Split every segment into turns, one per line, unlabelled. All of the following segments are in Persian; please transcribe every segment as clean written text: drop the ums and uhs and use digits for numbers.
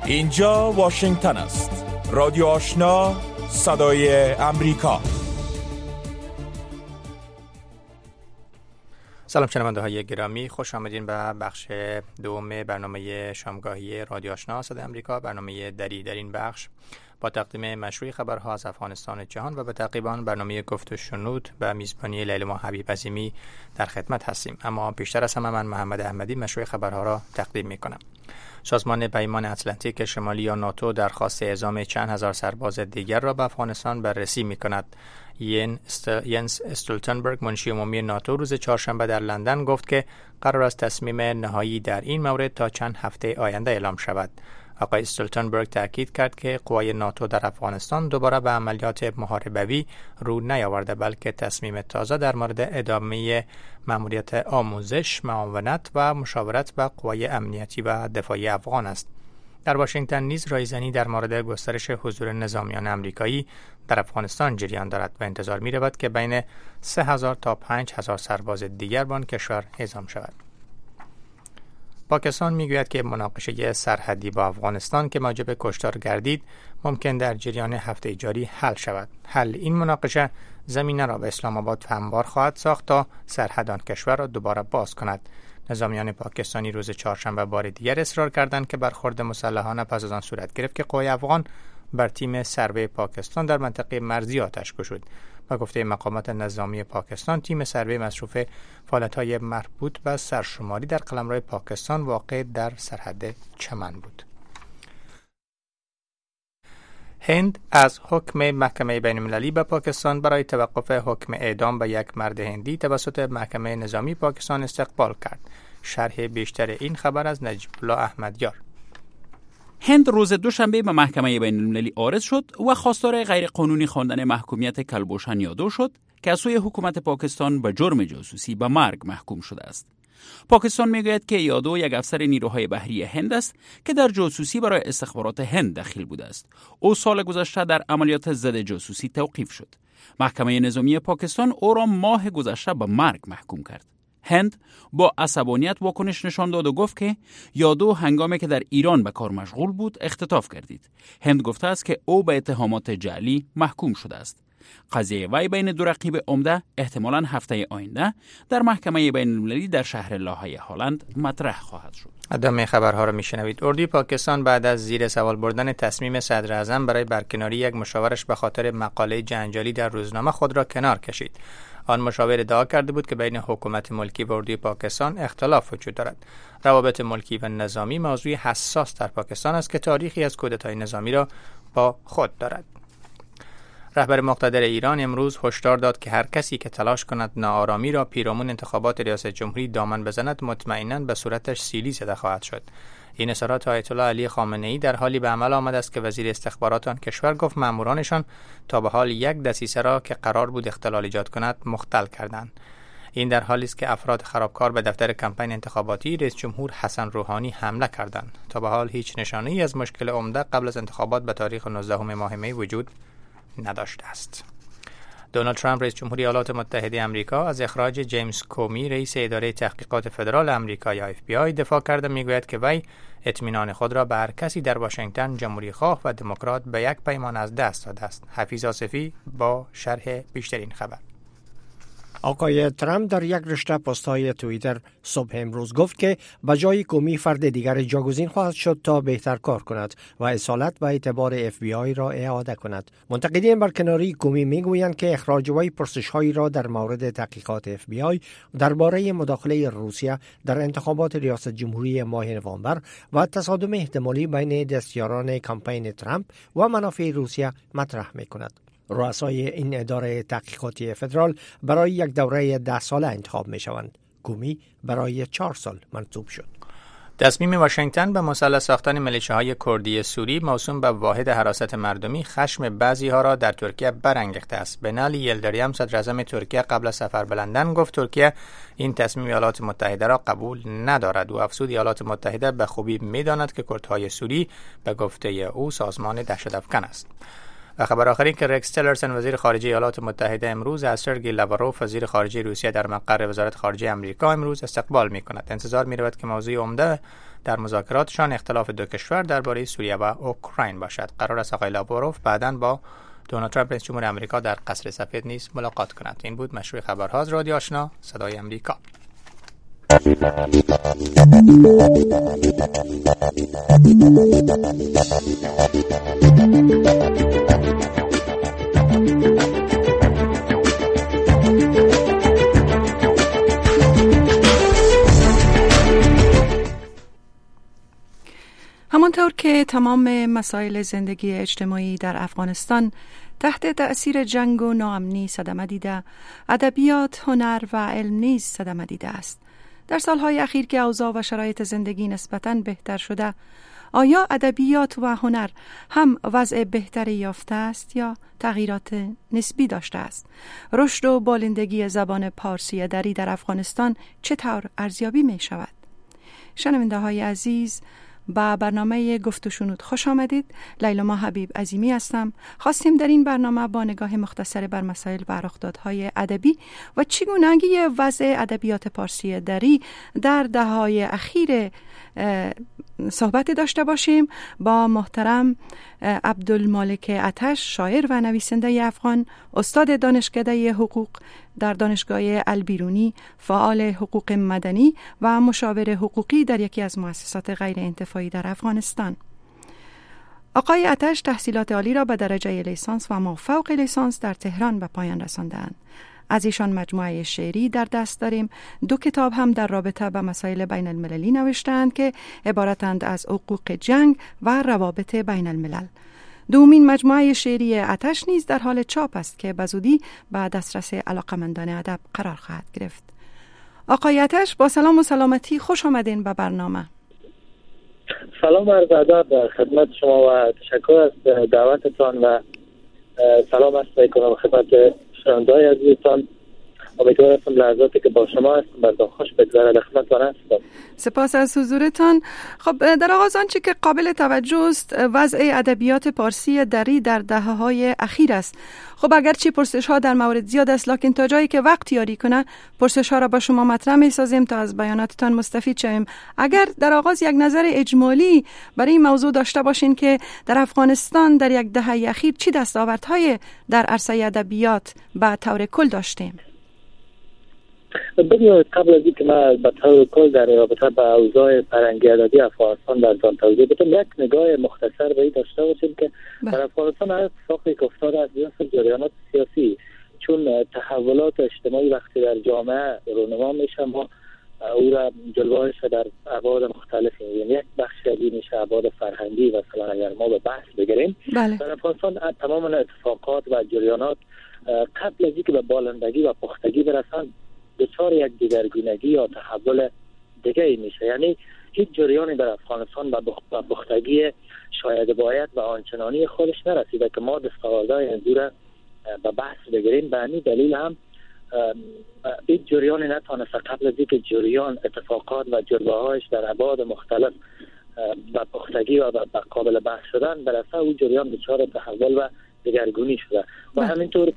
اینجا واشنگتن است. رادیو آشنا، صدای امریکا.
سلام شنونده های گرامی، خوش آمدین به بخش دوم برنامه شامگاهی رادیو آشنا صدای امریکا. برنامه دری در این بخش با تقدیم مشروع خبرها از افغانستان جهان و به تعقیب آن برنامه گفت و شنود به میزبانی لیلما حبیب عظیمی در خدمت هستیم. اما بیشتر از همه من محمد احمدی مشروع خبرها را تقدیم می کنم. سازمان پیمان اتلانتیک شمالی یا ناتو درخواست اعزام چند هزار سرباز دیگر را به افغانستان بررسی می کند. ینس استولتنبرگ منشی عمومی ناتو روز چهارشنبه در لندن گفت که قرار است تصمیم نهایی در این مورد تا چند هفته آینده اعلام شود. آقای استولتنبرگ تاکید کرد که قوای ناتو در افغانستان دوباره به عملیات محاربوی رو نیاورده، بلکه تصمیم تازه در مورد ادامه مأموریت آموزش، معاونت و مشاورت با قوای امنیتی و دفاعی افغان است. در واشنگتن نیز رایزنی در مورد گسترش حضور نظامیان آمریکایی در افغانستان جریان دارد و انتظار می رود که بین 3000 تا 5000 سرباز دیگر به آن کشور اعزام شود. پاکستان میگوید که مناقشه سرحدی با افغانستان که موجب کشتار گردید ممکن در جریان هفته جاری حل شود. حل این مناقشه زمینه را به اسلام آباد هموار خواهد ساخت تا سرحد آن کشور را دوباره باز کند. نظامیان پاکستانی روز چهارشنبه بار دیگر اصرار کردند که برخورد مسلحانه پس از آن صورت گرفت که قوای افغان بر تیم سروه پاکستان در منطقه مرزی آتش گشود. با گفته مقامات نظامی پاکستان، تیم سروه مصروف فعالیت‌های مربوط به سرشماری در قلمرو پاکستان واقع در سرحد چمن بود. هند از حکم محکمه بین‌المللی به پاکستان برای توقف حکم اعدام به یک مرد هندی توسط محکمه نظامی پاکستان استقبال کرد. شرح بیشتر این خبر از نجیب الله احمدیار.
هند روز دوشنبه به محکمه بین‌المللی عارض شد و خواستار غیرقانونی خواندن محکومیت کلبوشن یادو شد که از سوی حکومت پاکستان به جرم جاسوسی به مرگ محکوم شده است. پاکستان میگوید که یادو یک افسر نیروهای بحری هند است که در جاسوسی برای استخبارات هند دخیل بوده است. او سال گذشته در عملیات ضد جاسوسی توقیف شد. محکمه نظامی پاکستان او را ماه گذشته به مرگ محکوم کرد. هند با عصبانیت واکنش نشان داد و گفت که یادو هنگامی که در ایران به کار مشغول بود اختطاف گردید. هند گفته است که او به اتهامات جعلی محکوم شده است. قضیه وی بین دو رقیب عمده احتمالاً هفته آینده در محکمه بین‌المللی در شهر لاهای هلند مطرح خواهد شد.
ادامه خبرها را میشنوید. اردوی پاکستان بعد از زیر سوال بردن تصمیم صدر اعظم برای برکناری یک مشاورش به خاطر مقاله جنجالی در روزنامه خود را کنار کشید. آن مشاور ادعا کرده بود که بین حکومت ملکی و اردوی پاکستان اختلاف وجود دارد. روابط ملکی و نظامی موضوعی حساس در پاکستان است که تاریخی از کودتای نظامی را با خود دارد. رهبر مقتدر ایران امروز هشدار داد که هر کسی که تلاش کند ناآرامی را پیرامون انتخابات ریاست جمهوری دامن بزند مطمئناً به صورتش سیلی زده خواهد شد. این اظهارات آیت الله علی خامنه‌ای در حالی به عمل آمد است که وزیر استخبارات آن کشور گفت مامورانشان تا به حال یک دسیسه را که قرار بود اختلال ایجاد کند مختل کردند. این در حالی است که افراد خرابکار به دفتر کمپین انتخاباتی رئیس جمهور حسن روحانی حمله کردند. تا به حال هیچ نشانه‌ای از مشکل عمده قبل از انتخابات به تاریخ 19 ماه می وجود نداشته است. دونالد ترامپ رئیس جمهوری ایالات متحده آمریکا از اخراج جیمز کومی رئیس اداره تحقیقات فدرال آمریکا یا FBI دفاع کرده. میگوید که وی اطمینان خود را به هر کسی در واشنگتن جمهوری خواه و دموکرات به یک پیمان از دست داده است. حفیظ آصفی با شرح بیشترین خبر.
آقای ترامپ در یک رشته پست‌های توییتر صبح امروز گفت که به جای کومی فرد دیگر جاگزین خواهد شد تا بهتر کار کند و اصالت و اعتبار FBI را اعاده کند. منتقدین برکناری کومی میگویند که اخراج وی پرسش‌هایی را در مورد تحقیقات FBI درباره مداخله روسیه در انتخابات ریاست جمهوری ماه نوامبر و تصادم احتمالی بین دستیاران کمپین ترامپ و منافع روسیه مطرح می‌کند. رؤسای این اداره تحقیقاتی فدرال برای یک دوره 10 ساله انتخاب می شوند. کومی برای 4 سال منصوب شد.
تصمیم واشنگتن به مسلح ساختن میلیشیاهای کردی سوری موسوم به واحد حراست مردمی خشم بعضی‌ها را در ترکیه برانگیخته است. بنالی یلدریان صدراعظم ترکیه قبل از سفر به لندن گفت ترکیه این تصمیم ایالات متحده را قبول ندارد و افزود ایالات متحده به خوبی می‌داند که کردهای سوری به گفته او سازمان دهشت‌افکن است. و خبر آخرین که رکس تیلرسون وزیر خارجه ایالات متحده امروز از سرگئی لاواروف وزیر خارجه روسیه در مقر وزارت خارجه امریکا امروز استقبال می‌کند. انتظار می‌رود که موضوع عمده در مذاکراتشان اختلاف دو کشور درباره سوریه و اوکراین باشد. قرار است آقای لاواروف بعداً با دونالد ترامپ رئیس جمهور آمریکا در قصر سفید نیز ملاقات کند. این بود مشروع خبرها از رادیو آشنا صدای آمریکا.
همانطور که تمام مسائل زندگی اجتماعی در افغانستان تحت تأثیر جنگ و ناامنی صدمه دیده، ادبیات، هنر و علم نیز صدمه دیده است. در سالهای اخیر که اوضاع و شرایط زندگی نسبتاً بهتر شده، آیا ادبیات و هنر هم وضع بهتری یافته است یا تغییرات نسبی داشته است؟ رشد و بالندگی زبان پارسی دری در افغانستان چطور ارزیابی می شود؟ شنونده های عزیز، با برنامه گفت و شنود خوش آمدید. لیلا حبیب عظیمی هستم. خواستیم در این برنامه با نگاه مختصر بر مسائل و رخدادهای ادبی و چگونگی وضع ادبیات پارسی دری در دهه‌های اخیر صحبت داشته باشیم با محترم عبدالمالک عطش، شاعر و نویسنده افغان، استاد دانشکده حقوق در دانشگاه البیرونی، فعال حقوق مدنی و مشاور حقوقی در یکی از مؤسسات غیر انتفاعی در افغانستان. آقای عطش تحصیلات عالی را به درجه لیسانس و مافوق لیسانس در تهران به پایان رساندند. از ایشان مجموعه شعری در دست داریم. 2 کتاب هم در رابطه با مسائل بین المللی نوشتند که عبارتند از حقوق جنگ و روابط بین الملل. دومین مجموعه شعری عطش نیز در حال چاپ است که بزودی به دسترس علاقمندان ادب قرار خواهد گرفت. آقای عطش، با سلام و سلامتی خوش آمدین به برنامه.
سلام عرض ادب خدمت شما و تشکر از دعوتتان و سلام عرض میکنم خدمت شنونده‌های عزیزتان. امیدوارم لحظاتی که با شما هستم براتون خوش بگذره. در خدمتتان هستم.
سپاس از حضورتان. خب در آغاز آنچه که قابل توجه است وضع ادبیات پارسی دری در دهه‌های اخیر است. خب اگرچه پرسش‌ها در مورد زیاد است، لکن تا جایی که وقت یاری کنه پرسش‌ها را با شما مطرح می‌سازیم تا از بیاناتتان مستفید شویم. اگر در آغاز یک نظر اجمالی برای این موضوع داشته باشین که در افغانستان در یک دهه اخیر چی دستاوردهای در عرصه ادبیات به طور کل داشتیم؟
بگید قبل از اینکه من به طور کل در رابطه با اوضاع فرهنگی ادبی افغانستان در جان توضیح بدم، یک نگاه مختصر به این داشته باشیم که در افغانستان هر اتفاقی که افتاده از جنس جریانات سیاسی، چون تحولات اجتماعی وقتی در جامعه رونما میشه ما او را جلوه‌اش در ابعاد مختلف می‌بینیم. یک بخش از این میشه ابعاد فرهنگی، مثلا اگر ما به بحث بگیریم در افغانستان تمام اتفاقات و جریانات قبل از اینکه به بالندگی و پختگی برسند دچار یک دیگرگونگی یا تحول دیگه میشه. یعنی هیچ جریانی در افغانستان به پختگی شاید باید و آنچنانی خودش نرسیده که ما دستاوردهای انظور به بحث بگیریم. به همین دلیل هم هیچ جریانی نتونسته قبل از اینکه جریان اتفاقات و جلوه‌هایش در ابعاد مختلف به پختگی و به قابل بحث شدن برسه، او جریان دچار تحول و دیگرگونی شده و همینطور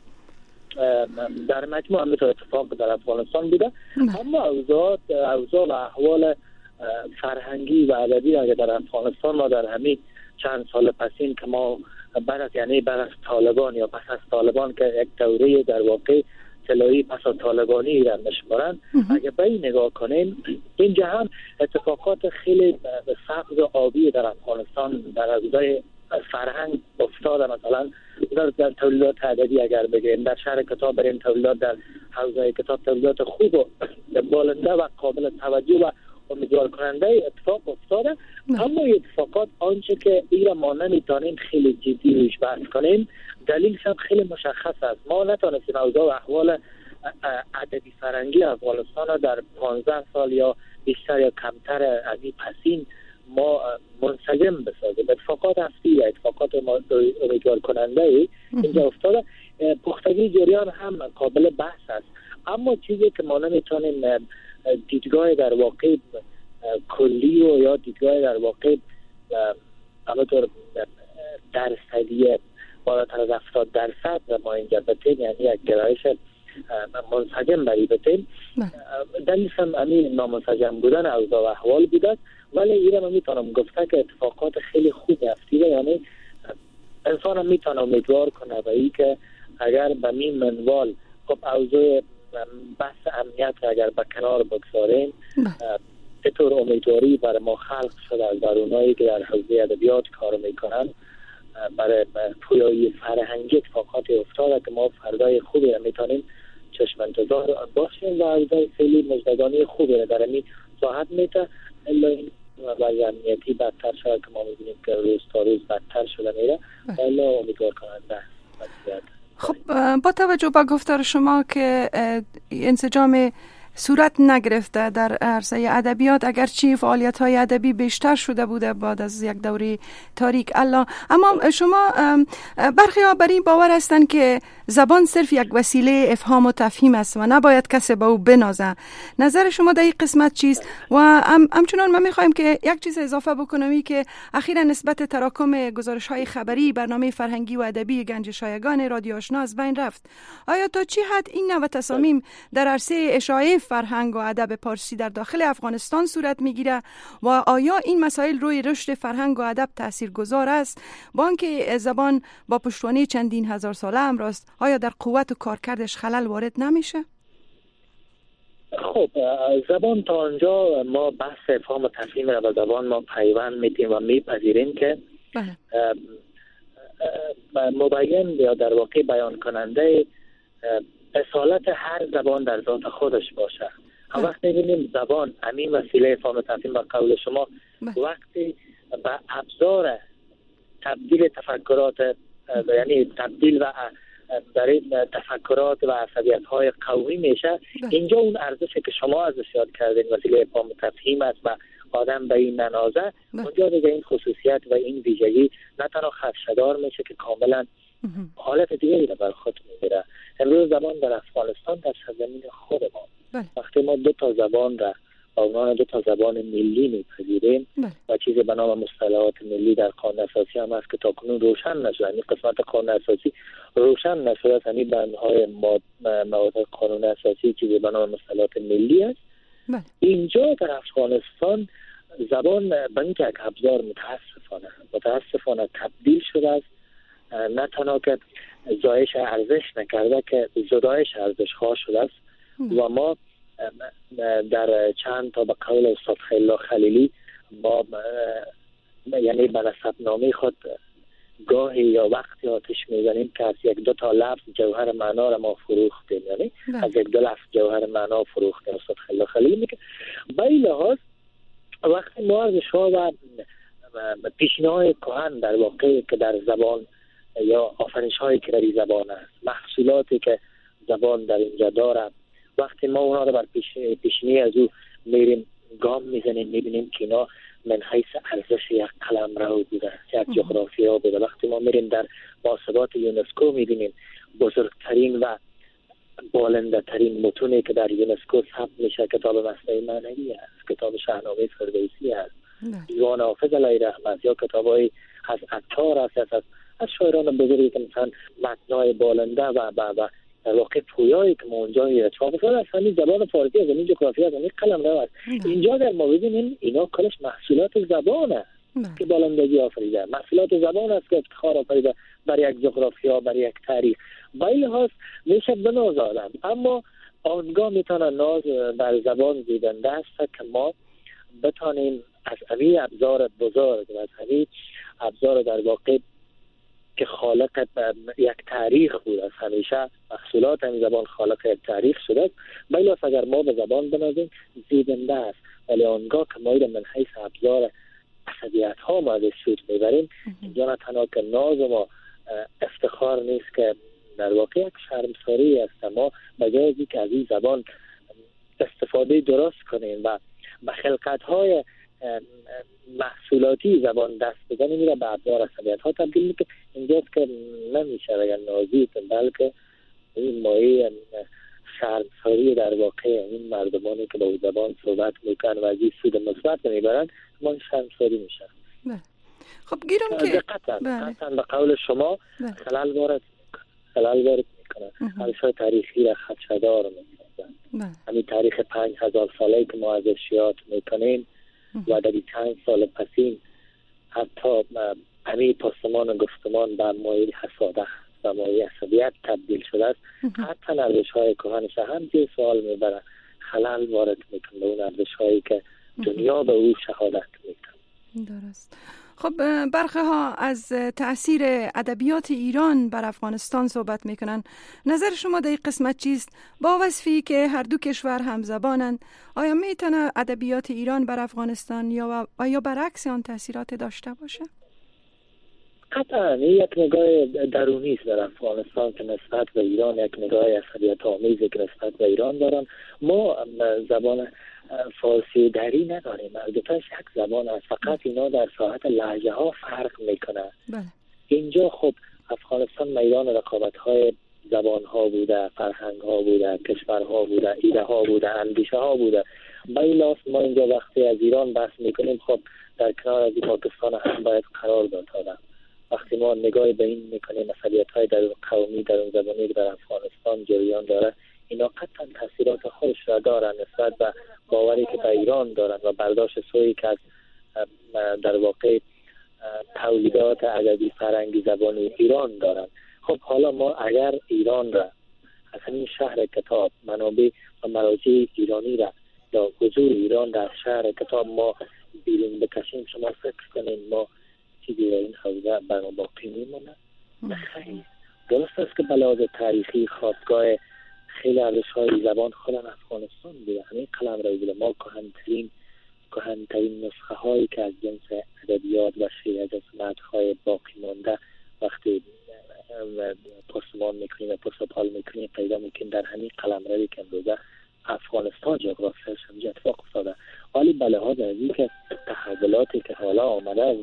در مجموع هم اتفاق در افغانستان بوده. اما اوضاع و احوال فرهنگی و ادبی اگر در افغانستان ما در همین چند سال پسین که ما بعد از طالبان یا پس از طالبان که یک دوره در واقع طلایی پس از طالبانی را میشمارند، اگر به این نگاه کنیم اینجا هم اتفاقات خیلی سبز و آبی در افغانستان در حوزه فرهنگ افتاده. مثلا در تولیدات ادبی اگر بگیم در شهر کتاب بریم، تولیدات در حوزه کتاب تولیدات خوب و بالنده و قابل توجه و امیدوار کننده اتفاق افتاده. اما اتفاقات آنچه که ایرا ما نمیتونیم خیلی جدی روش بحث کنیم دلیلش هم خیلی مشخص است. ما نتونستیم اوضاع و احوال ادبی فرهنگی افغانستان در 15 سال یا بیشتر یا کمتر از این پسین ما منسجم بسازیم. اتفاقات اصلی، اتفاقات امیدوار کننده اینجا افتاده. پختگی جریان هم قابل بحث است، اما چیزی که ما نمیتونیم دیدگاه در واقع کلی و یا دیدگاه در واقع همونطور درصدی بالاتر از 70% و ما اینجا بتیم، یعنی یک گرایش منسجم بری بتیم. دلیلش هم همین نامنسجم بودن اوضاع و احوال بوده، ولی ایران هم میتونم گفته که اتفاقات خیلی خوب افتیده. یعنی انسان هم میتونه امیدوار کنه به این که اگر به این منوال خب اوضاع بحث امنیت اگر به کنار بگذاریم، چطور امیدواری برای ما خلق شده از درونایی که در حوزه ادبیات کار میکنن برای پویایی فرهنگی اتفاقات افتاده که ما فردای خوبی را میتونیم چشم انتظار باشیم و اوضاع فعلی مجددانی خوبی را در این ساحت میته. الا این وضع امنیتی بدتر شده که ما میبینیم که روز تا روز بدتر شده میره، الا امیدوار کننده است.
خب با توجه به گفتار شما که انسجام صورت نگرفته در عرصه ادبیات، اگرچه فعالیت‌های ادبی بیشتر شده بوده بعد از یک دوره تاریک الله، اما شما برخی ها بر این باور هستند که زبان صرف یک وسیله افهام و تفهیم است و نباید کسی به او بنازه. نظر شما در این قسمت چیست؟ و همچنان ما می‌خوایم که یک چیز اضافه بکنم که اخیراً نسبت تراکم گزارش‌های خبری برنامه فرهنگی و ادبی گنج شایگان رادیو آشنا از بین رفت. آیا تا چه حد این نوع تصامیم در عرصه اشاعه فرهنگ و ادب پارسی در داخل افغانستان صورت میگیره و آیا این مسائل روی رشد فرهنگ و ادب تاثیرگذار است؟ با آنکه زبان با پشتوانه چندین هزار ساله امر است، آیا در قوت و کارکردش خلل وارد نمیشه؟
خب زبان تا آنجا ما بحث افهام و تفهیم را به زبان ما پیوند میدیم و میپذیریم که مبین یا در واقع بیان کننده اصالت هر زبان در ذات خودش باشه. هم وقت می‌بینیم زبان همین وسیله افهام و تفهیم با قول شما وقتی به ابزار تبدیل تفکرات، یعنی تبدیل و در تفکرات و عصبیت‌های قومی میشه، اینجا اون ارزشی که شما ازش یاد کردین وسیله افهام و تفهیم است و آدم به این ننازه، اونجا دیگه این خصوصیت و این ویژگی نه تنها خدشه‌دار میشه که کاملا حالت دیگری را بر خود میگیره. امروز زبان در افغانستان در سرزمین خود ما وقتی ما 2 زبان را به عنوان 2 زبان ملی میپذیریم و چیزی به نام مصطلحات ملی در قانون اساسی هم هست که تاکنون روشن نشده، یعنی قسمت قانون اساسی روشن نشده، یعنی بندهای مواد قانون اساسی چیزی به نام مصطلحات ملی است. اینجا در افغانستان زبان به این یک ابزار متاسفانه تبدیل شده است، نه تنها که زایش ارزش نکرده که زدایش ارزش ها شده است. و ما در چند تا به قول استاد خلیل خلیلی با یعنی به نسبنامه خود گاهی یا وقتی آتش میزنیم که از 1-2 لفظ جوهر معنا را ما فروختیم، یعنی از 1-2 لفظ جوهر معنا فروختیم. استاد خلیل خلیلی میگه به این لحاظ وقتی ما ارزش ها و پیشینه‌های کهن در واقع که در زبان یا آفرینش هایی که در این زبان است، محصولاتی که زبان در اینجا داره، وقتی ما اونا رو بر پیشینی از او میریم گام میزنیم، میبینیم که اینا من حیث ارزش یک قلمرو بوده، یک جغرافیا بوده. وقتی ما میریم در محاسبات یونسکو میبینیم بزرگترین و بالنده ترین متونی که در یونسکو ثبت میشه کتاب مصنوی معنوی است، کتاب شاهنامه فردوسی است، دیوان حافظ علیه رحمت، یا کتابای از عطار است، از شاعران بزرگی که مثلا متنای بالنده و در واقع پویایی که ما اونجا ارتفاع بکنه از همین زبان فارسی، از همین جغرافیا، از همین قلمرو است. اینجا در ما ببینیم اینا کلش محصولات زبان است که بالندگی آفریده، محصولات زبان است که افتخار آفریده بر یک جغرافیا، بر یک تاریخ. با این لحاظ میشه بناز آدم، اما آنگاه میتونه ناز بر زبان زیدنده است که ما بتانیم از همین ابزار بزرگ و از همین ابزار در واقع که خالق یک تاریخ بود، از همیشه محصولات همین زبان خالق یک تاریخ شده است. بایلاس اگر ما به زبان بنازیم زیدنده است، ولی آنگاه که ما من حیث ابزار عصبیت ها ما ازش سود میبریم، اینجا نه تنها که ناز ما افتخار نیست که در واقع یک شرمساری است. ما بجای از اینکه از این زبان استفاده درست کنیم و به خلقت های محصولاتی زبان دست بزنیم، میره به ابزار عصبیت ها تبدیل میشه. اینجاست که نمیشه اگر نازی، بلکه این مایه شرمساری در واقع این مردمانی که با زبان صحبت میکنن و از این سود مثبت میبرن ما شرمساری میشن.
خب گیرم که
قطعا به قول شما خلال وارد میکنه. ارزش‌های تاریخی را خدشه‌دار میکنه. همین تاریخ 5000 ساله که ما ازش یاد میکنیم و در چند سال پسین حتی همین پاسمان و گفتمان به مایه حسادت و مایه عصبیت تبدیل شده است. حتی ارزش‌های کهنش هم زیر سوال میبره، خلل وارد میکنه اون ارزش‌هایی که دنیا به او شهادت میکنه.
درست. خب برخی ها از تأثیر ادبیات ایران بر افغانستان صحبت میکنن. نظر شما در این قسمت چیست؟ با وصفی که هر دو کشور همزبانند، آیا میتونه ادبیات ایران بر افغانستان یا برعکس آن تأثیرات داشته باشه؟
قطعا یک نگاه درونی است در افغانستان که نسبت به ایران، یک نگاه عصبیت آمیزی که نسبت به ایران دارن. ما زبان فارسی دری نداریم، البته یک زبان است، فقط اینا در ساحت لهجه ها فرق میکنه. اینجا خب افغانستان میدان رقابت های زبان ها بوده، فرهنگ ها بوده، کشور ها بوده، ایده ها بوده، اندیشه ها بوده. بایلاس ما اینجا وقتی از ایران بحث میکنیم، خب در کنار از پاکستان هم باید قرار داد. وقتی ما نگاه به این میکنیم مسئولیت‌های در قومی در اون زبانی که در افغانستان جریان داره، اینا قطعا تاثیرات خودش را دارن نسبت به باوری که به ایران دارن و برداشت سوی که از در واقع تولیدات ادبی فرهنگی زبانی ایران دارن. خب حالا ما اگر ایران را از همین شهر کتاب، منابع و مراجع ایرانی را یا حضور ایران در شهر کتاب ما بیرون بکشیم، شما فکر کنین ما چیزی این حوزه برای باقی میمونه؟ نخیر. درست است که بلاد تاریخی خواستگاه خیلی ارزش‌های زبان خودم افغانستان بوده. همین قلمرو بوده. ما کهن‌ترین نسخه هایی که از جنس ادبیات و شعر از متن‌های باقی مانده وقتی پرسمان میکنیم و پرسپال میکنیم پیدا میکنیم در همین قلمروی که امروزه افغانستان جغرافیاش همینجا اتفاق افتاده. ولی به لحاظ از این که تحولاتی که حالا آمده است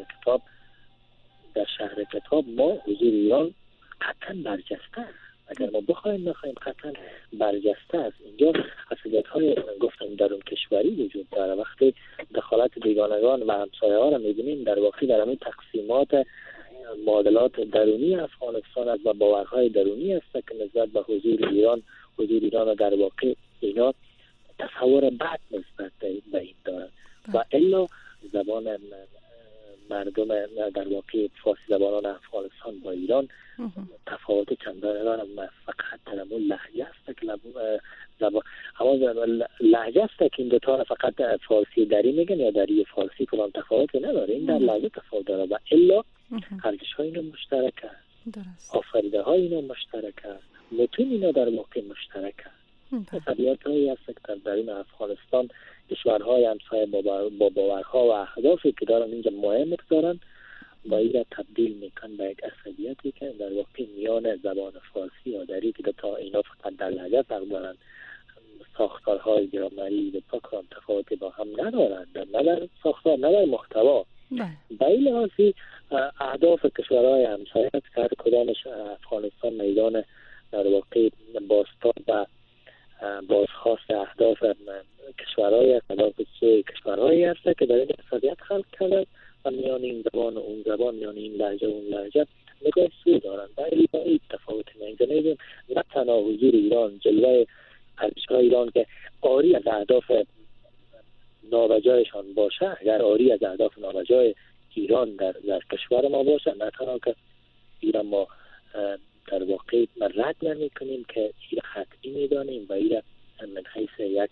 در شهر کتاب ما حضور ایران قطعا برجسته است. اگر ما بخوایم قطعا برجسته است. اینجا اصلیت‌های گفتم درون کشوری وجود داره. وقتی دخالت بیگانگان و همسایه ها را می‌بینیم، در واقع در همین تقسیمات معادلات درونی افغانستان است و باورهای درونی است که نسبت به حضور ایران در واقع اینا تصور بد نسبت به این دارن و الا زبان مردم در واقع فارسی زبانان افغانستان با ایران تفاوت چندانی ندارن. فقط ترمون لهجه است که زبان لهجه است که این دو تا فقط فارسی دری میگن یا دری فارسی کدام تفاوتی نداره. این در لهجه تفاوت داره و الا ارزش‌های اینا مشترک است، آفریده های اینا مشترک است، متون اینا در واقع مشترک است. طبیعت‌هایی هست که در این افغانستان کشورهای همسایه با باورها و اهدافی که دارن اینجا مهم می‌گذارن و این را تبدیل میکن به یک عصبیتی که در واقع میان زبان فارسی و دری که تا اینا فقط در لهجه فرق دارن، ساختارهای گرامری و پاکان تفاوتی با هم ندارند، نه در ساختار نه در محتوا. به این لحاظی اهداف کشورهای همسایه هر کدامش افغانستان میدان در واقع بازتاب و بازخواست اهداف کشورهای کشورهایی هست که در این اقتصادیت خلق کرده و میان این زبان و اون زبان، میان این لهجه و اون لهجه نگاه سو دارن. و این تفاوت اینجا نیدیم. نه تنها حضور ایران، جلوه ارزش‌های ایران که آری از اهداف نابجایشان باشه، اگر آری از اهداف نابجای ایران در کشور ما باشه، نه تنها که ایران ما در واقع رد نمی کنیم که این خطی می دانیم و این من حیث یک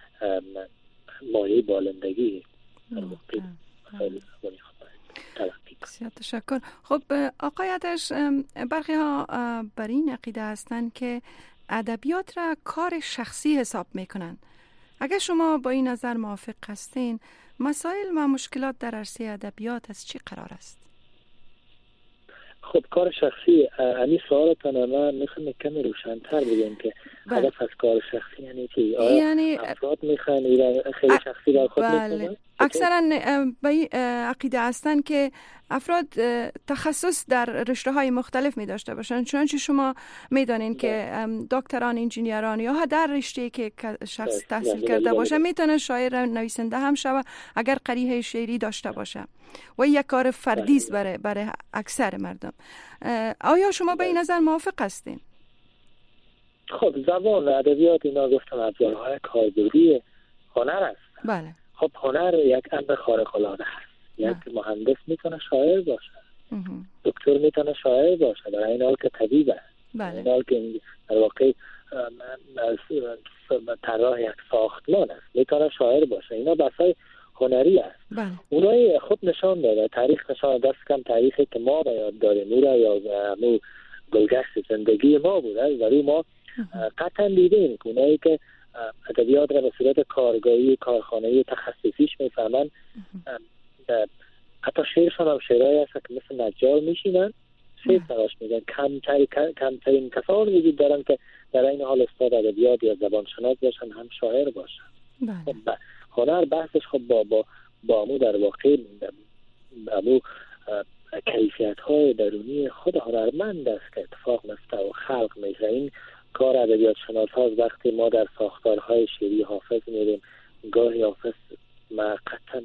مایه بالندگی در واقع
بسیار تشکر. خب آقای آتش، برخی ها بر این عقیده هستند که ادبیات را کار شخصی حساب میکنن. اگر شما با این نظر موافق هستین، مسائل و مشکلات در عرصه ادبیات از چی قرار است؟
خب کار شخصی، همین سوالتان من میخوام کمی روشن‌تر بگم که هدف از کار شخصی یعنی چی؟ یعنی افراد میخوان خیلی شخصی در خود میکنن؟
اکثرا به عقیده هستند که افراد تخصص در رشته های مختلف می داشته باشند، چنانچه شما میدانین که دکتران، انجینیران یا در رشته که شخص تحصیل کرده باشه میتونه شاعر، نویسنده هم شود اگر قریحه شعری داشته باشه و یک کار فردی است برای اکثر مردم. آیا شما به این نظر موافق هستین؟
خب زبان، ادبیات اینا گفتم ابزارهای کاربردی هنر است.
بله.
خب هنر یک امر خارق العاده است. یک مهندس میتونه شاعر باشه، دکتر میتونه شاعر باشه، در این حال که طبیب است، در این حال که در واقع طراح یک ساختمان است میتونه شاعر باشه. اینا بحثای هنری است. اونای خود نشان داده، تاریخ نشان داده کم تاریخی که ما به یاد داریم اون را یا گلگشت زندگی ما بوده و رو ما قطعا دیدیم که اونایی که ادبیات را به صورت کارگاهی، کارخانه‌ای، تخصصیش میفهمن، حتی شعرشان هم شعرهایی هست که مثل نجار میشینن شعر تلاش میدن. کمترین کسان وجود دارن که در این حال استاد ادبیات یا زبانشناس باشن هم شاعر باشن. هنر بحثش خب با امو در واقع امو کیفیت های درونی خود هنرمند است که اتفاق میفته و خلق میشه. این کار ادبیات شناس ها وقتی ما در ساختارهای شعری حافظ میریم، گاهی حافظ ما قطعا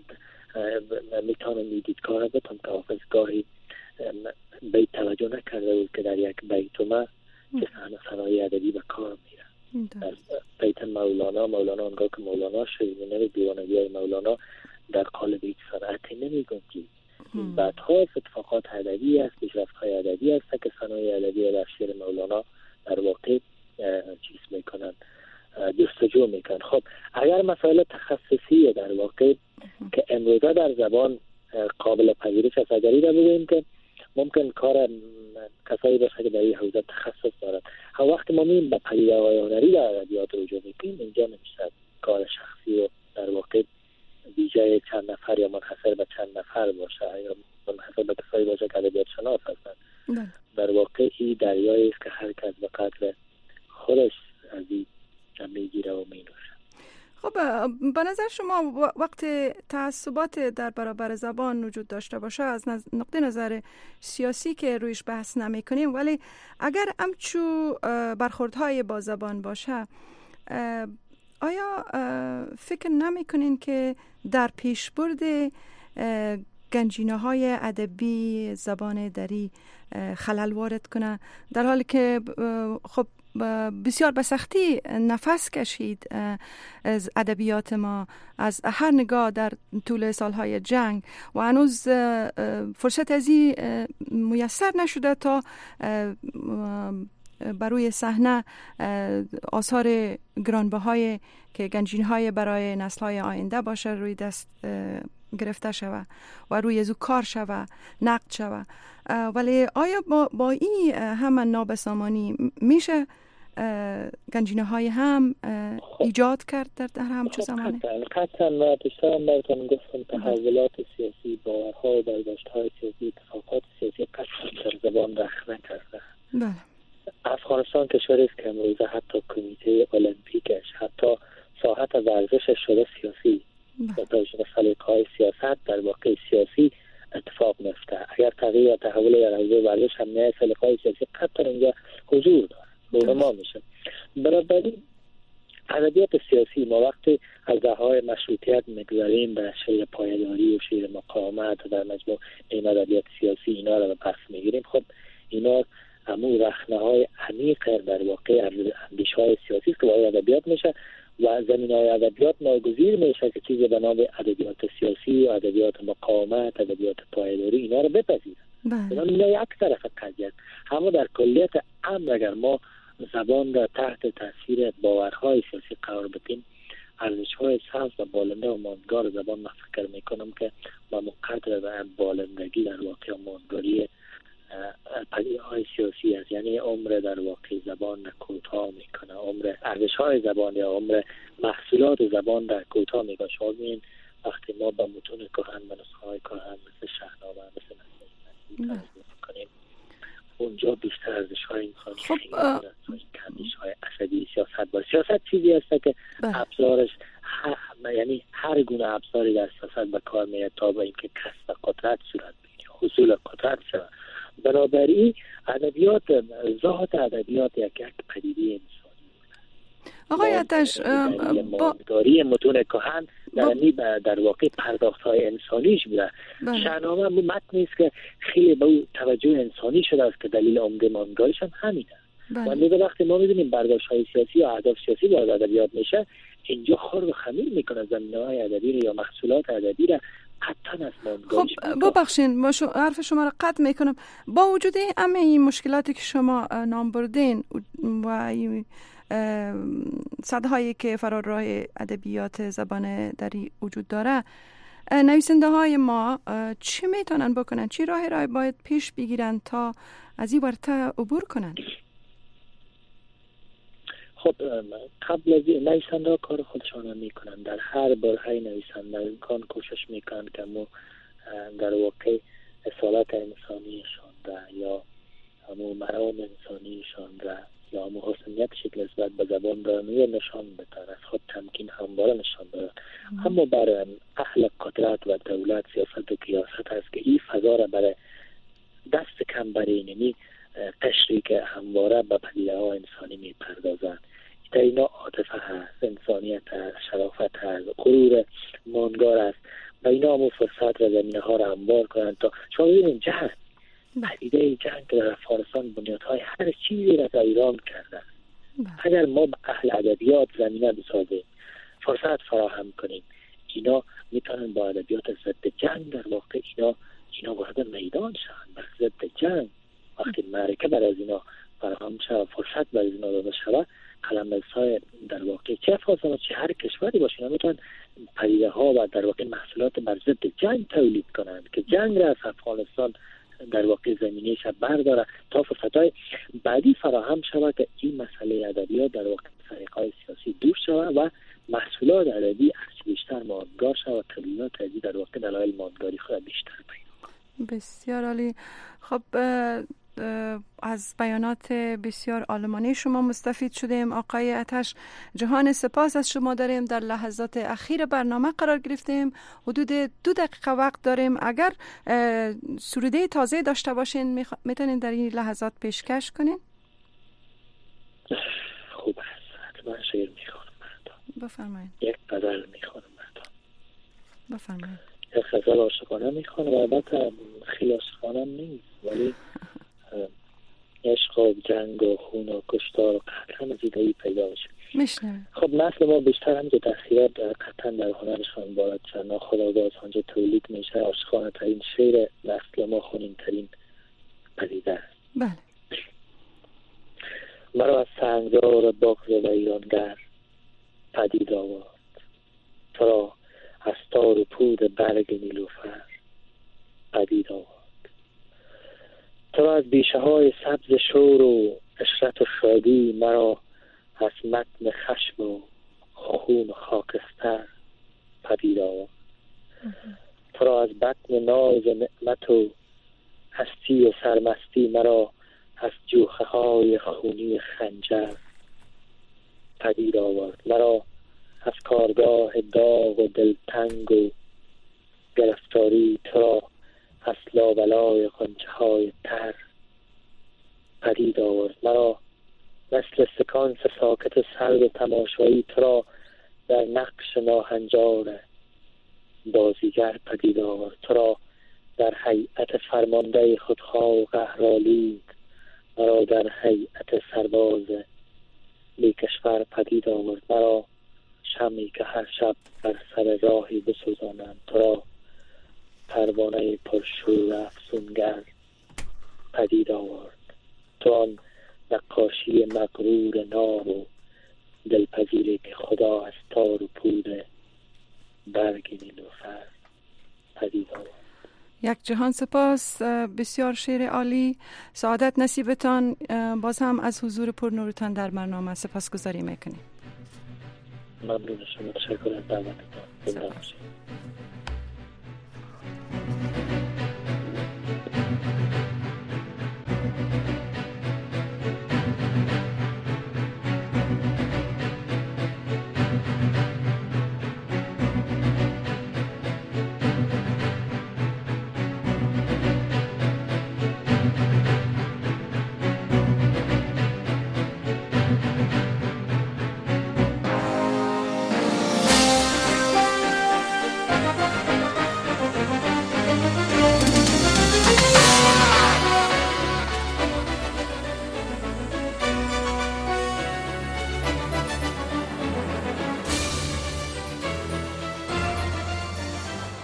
میتونم دیدگاه بتونم که حافظ گاهی بیت توجه نکرده بود که در یک بیت ما که صنایع ادبی به کار میره. در بیت مولانا انگاه که مولانا شیرینه دیوانگی های مولانا در قالب یک صنعتی نمیگنجید. بعدها اتفاقات ادبی است، پیشرفت‌های ادبی است که صنایع ادبی در شعر مولانا در واقع چیز میکنن، جستجو میکنن. خب اگر مسائل تخصصی در واقع که امروزه در زبان قابل پذیرش است، اگر را بگوییم که ممکن کار کسایی باشه که در این حوزه تخصص دارد، هم وقت ما مییم به پدیده‌های هنری در ادبیات رجوع میکنیم، اینجا نمیشه کار شخصی رو در واقع ویژه چند نفر یا منحصر به چند نفر باشه یا منحصر به کسایی باشه که ادبیات شناس هستند. در واقع این دریایی است که هر کس به قدر خودش از این میگیره و مینوشه.
خب به نظر شما وقت تعصبات در برابر زبان وجود داشته باشه، از نقطه نظر سیاسی که رویش بحث نمی کنیم، ولی اگر امچو برخوردهای با زبان باشه، آیا فکر نمی کنین که در پیشبرد گنجینه‌های ادبی زبان دری خلل وارد کنه، در حالی که خب بسیار به سختی نفس کشید از ادبیات ما از هر نگاه در طول سالهای جنگ و هنوز فرصت از این میسر نشده تا بر روی صحنه آثار گرانبهای که گنجینه‌های برای نسل‌های آینده باشه روی دست گرفته شود و روی ازو کار شود، نقد شود. ولی آیا با این همه نابسامانی میشه گنجینه‌های هم ایجاد کرد در همچون زمانه؟
قطعا ما پیشترم براتون گفتم تحولات سیاسی، باورها و برداشت‌های سیاسی، اتفاقات سیاسی قطعا در زبان رخ نکرده.
بله.
افغانستان کشوری است که امروزه حتی کمیته المپیکش، حتی ساحت ورزشش شده سیاسی. با سلیقه‌های سیاست در واقع سیاسی اتفاق میفته. اگر تغییر و تحول در حوزه ورزش هم نه، سلیقه‌های سیاسی قطعا اینجا حضور داره، رونما میشه. بنابراین ادبیات سیاسی ما وقتی از دهه‌های مشروطیت میگذاریم به شعر پایداری و شعر مقاومت و در مجموع این ادبیات سیاسی اینا رو به بحث میگیریم، خب اینا همون رخنه‌های عمیق در واقع اندیشه‌های سیاسی است که وارد ادبیات میشه و زمینه‌های ادبیات ناگزیر میشه که چیزی به نام ادبیات سیاسی و ادبیات مقاومت، ادبیات پایداری اینا رو بپذیرن. اینا یک طرف قضیه است. اما در کلیت امر اگر ما زبان را تحت تاثیر باورهای سیاسی قرار بدیم، ارزش‌های سبز و بالنده و ماندگار زبان، من فکر میکنم که با مقدر و بالندگی در واقع ماندگاری پدیده‌های سیاسی است. یعنی عمر در واقع زبان را کوتاه میکنه، عمر ارزش‌های زبان یا عمر محصولات زبان را کوتاه میکنه. شما ببینید وقتی ما با متون کهن و نسخه‌های کهن مثل شاهنامه مثل نظم میکنیم، اونجا بیشتر ارزش‌های انسانی کندش‌های عصبی، سیاست ابزاری در سیاست به کار میاد تا به اینکه کسب قدرت صورت بگیره، حصول قدرت شود. بنابراین ادبیات، ذات ادبیات یک پدیده انسانی.
آقای آتش،
ماندگاری متون کهن در واقع پرداخت‌های انسانیش بوده. شاهنامه متنی است که خیلی به او توجه انسانی شده است که دلیل عمده ماندگاریش هم همینه. و وقتی ما می‌بینیم برداشت‌های سیاسی یا اهداف سیاسی وارد ادبیات میشه، اینجا خرد و خمیر میکنه زمینه‌های ادبی یا محصولات ادبی را قطعاً از ماندگاریش.
خب ببخشید حرف شما را قطع میکنم. با وجود همه این مشکلاتی که شما نام بردین و این صدهایی که فراراه ادبیات زبان دری وجود داره، نویسنده های ما چی میتونن بکنن؟ چی راهی باید پیش بگیرن تا از این ورطه عبور کنن؟
خب قبل از نویسنده ها کار خودشان میکنن. در هر برهه نویسنده کوشش میکنن که مو در واقع اصالت انسانیشان را یا همو مرام انسانیشان را یا همو حسنیت شکل نسبت به زبان دارنی نشان بدن، از خود تمکین همواره نشان بدن. اما برای اهل قدرت و دولت، سیاست و قیاست هست که این فضا را برای دست کم برای اینمی تشریک همواره به پدیده ها انسانی میپردازند. در اینا عاطفه هست، انسانیت هست، شرافت هست، غرور ماندگار است. و اینا همون فرصت و زمینه ها را هموار کنند تا شما ببینید جنگ، پدیده جنگ که در افغانستان بنیادهای هر چیزی را در ایران کرده. اگر ما به اهل ادبیات زمینه بسازیم، فرصت فراهم کنیم، اینا میتونن با ادبیات ضد جنگ در واقع اینا وارد میدان شوند بر ضد جنگ. وقتی معرکه بر از اینا فراهم شود، فرصت بر اینا داده شود، قلم‌نویس‌های در واقع چه افغانستان چه هر کشوری باشه اینا میتونن پدیده ها و در واقع محصولات بر ضد جنگ تولید کنند که جنگ را از افغانستان در واقع زمینه‌اش برداره تا فرصت‌های بعدی فراهم شود که این مسئله ادبیات در واقع طریق‌های سیاسی دور شود و محصولات ادبی هرچه بیشتر ماندگار شود، تولیدات ادبی در واقع دلایل ماندگاری خود بیشتر پیدا.
بسیار عالی. خب از بیانات بسیار عالمانه شما مستفید شدیم آقای آتش. جهان سپاس از شما داریم. در لحظات اخیر برنامه قرار گرفتیم، حدود 2 دقیقه وقت داریم. اگر سروده تازه داشته باشین میتونین در این لحظات پیشکش کنین؟
خوب است. حتما شعر میخوانم براتون.
بفرمایید.
یک غزل میخوانم براتون.
بفرمایید.
یک غزل عاشقانه میخوانم و البته خیلی عاشقانه نیست، ولی عشق و جنگ و خون و کشتار و قتل هم زیدایی پیدا میشه. خب نسل ما بیشتر هم که تأثیرات قطعا در هنرشان وارد شد، ناخودآگاه از آنجا تولید میشه. عاشقانه ترین شعر نسل ما خونین ترین پدیده است.
بله.
مرا از سنگدار بغض و ایرانگر پدید آورد، تو را از تار و پود برگ نیلوفر پدید آورد. تو را از بیشه های سبز شور و عشرت و شادی، مرا از متن خشم و خون خاکستر پدید آورد. تو را از بطن ناز و نعمت و هستی و سرمستی، مرا از جوخه های خونی خنجر پدید آورد. مرا از کارگاه داغ و دلتنگ و گرفتاری، تو را از لابلای غنچه های تر پدید آورد. مرا مثل سکانس ساکت سرد و تماشایی، تو را در نقش ناهنجار بازیگر پدید آورد. تو را در هیئت فرمانده خودخواه و قهرآلود، مرا در هیئت سرباز بیکشور پدید آورد. مرا شمعی که هر شب بر سر راهی بسوزانم، تو را پروانه پرشور افسونگر پدید آورد. تو آن نقاشی مغرور ناب و دلپذیری که خدا از تار و پود برگ نیلوفر پدید آورد.
یک جهان سپاس. بسیار شعر عالی. سعادت نصیبتان. باز هم از حضور پرنورتان در برنامه سپاسگزاری میکنیم.
ممنون شما. تشکر از دعوتتان.